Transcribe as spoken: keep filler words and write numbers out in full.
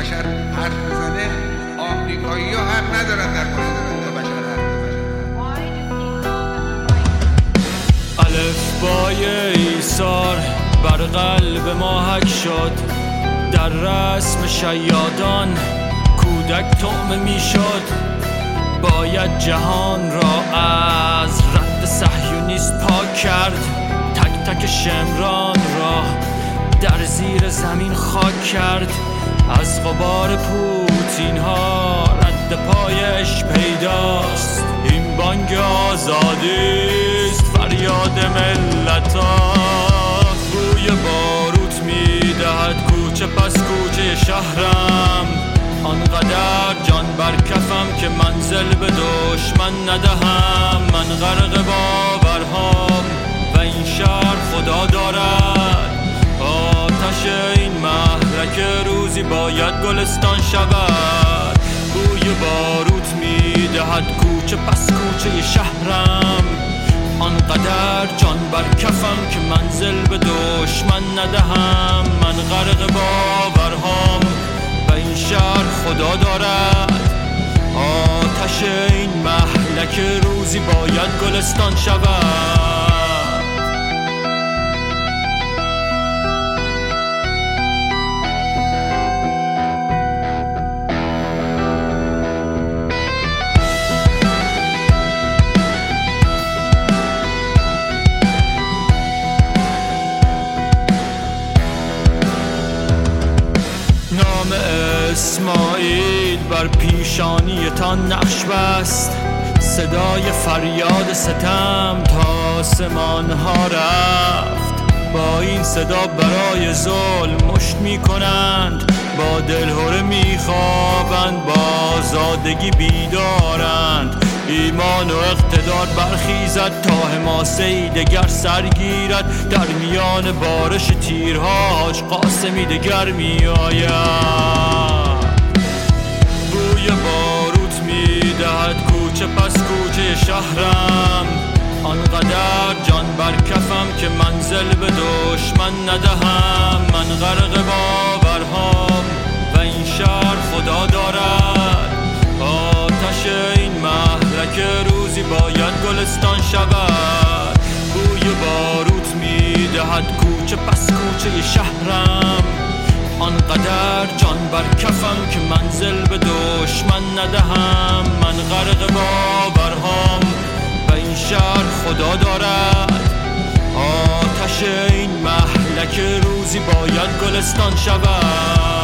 بشر حرف بزنه، آمریکایی‌ها حق ندارن در مورد حقوق بشر حرف بزنن. الفبای ایثار بر قلب ما حک شد، در رسم شیادان کودک طعمه می شد. باید جهان را از رد صهیونیست پاک کرد، تک تک شمران را در زیر زمین خاک کرد. از غبار پوتین ها رد پایش پیداست، این بانگ آزادیست فریاد ملت ها. بوی باروت میدهد کوچه پس کوچه شهرم، آنقدر جان بر کفم که منزل به دشمن ندهم. من غرق باورهام و این شهر خدا دارد، آتش این محرک روزی باید گلستان شود. بوی باروت میدهد کوچه پس کوچه شهرم، آنقدر جان بر کفم که منزل به دشمن ندهم. من غرق باورهام و این شهر خدا دارد، آتش این محلک روزی باید گلستان شود. نام اسماعیل بر پیشانیتان نقش بست، صدای فریاد ستم تا آسمان ها رفت. با این صدا برای ظلم مشت می کنند، با دلهره می خوابند، با آزادگی بیدارند. ایمان و اقتدار برخیزد تا حماسه‌ای دگر سرگیرد، در میان بارش تیرهاش قاسمی دگر می آید. بوی باروت می دهد کوچه پس کوچه شهرم، آنقدر جان بر کفم که منزل به دشمن ندهم. من غرق باورهام و این شهر خدا دارد، آتش این محرک روزی باید گلستان شود. بوی باروت می دهد کوچه پس کوچه شهرم، آنقدر جان بر کفم که منزل به دشمن ندهم. من غرق باورهام و این شهر خدا دارد، آتش این محلک روزی باید گلستان شود.